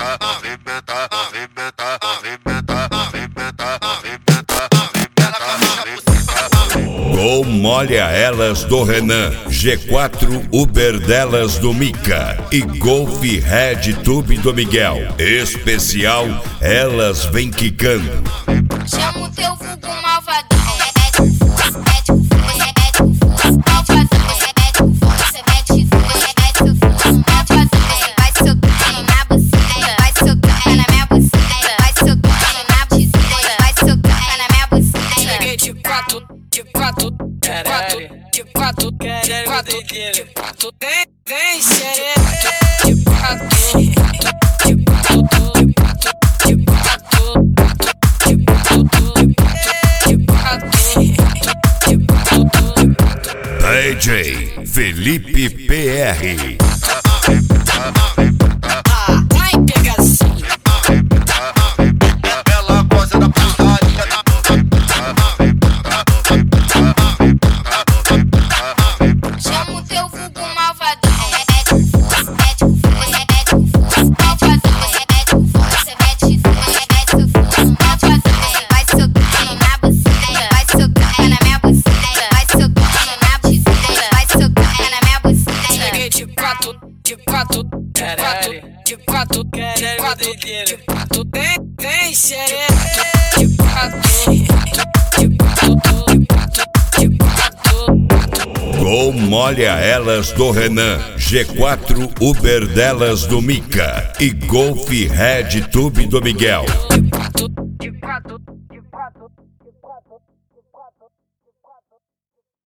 Gol molha elas do Renan, G4 Uber delas do Mica e Golf Red Tube do Miguel. Especial, elas vem quicando. Chama o teu vulgo malvadão. Mete o fuso, mete o fuso, mete o fuso, malvadão. Mete o fuso, mete o fuso, mete o fuso, malvadão. Vai socando na buceta, vai socando na minha buceta, vai socando na buceta, vai socando na minha buceta. Cheguei de quatro, de quatro, de quatro, de quatro, de quatro, de quatro, vem xereca, de quatro, de quatro, de quatro, de quatro, de quatro, de quatro. DJ Felipe PR. Vai pegar assim. Ela gosta da putaria. Chama o teu vulgo malvadão. Mete o fuso, mete o fuso, mete o fuso, malvadão. Mete o fuso, mete o fuso, mete o fuso, malvadão. Vai socando na buceta, vai socando na minha buceta, vai socando na buceta, vai socando na minha buceta. Cheguei de quatro, de quatro, de quatro, de quatro, de quatro, de quatro, vem xereca, de quatro, de quatro, de quatro, de quatro. Gol molha elas do Renan, G4 Uber delas do Mica e Golf Red Tube do Miguel.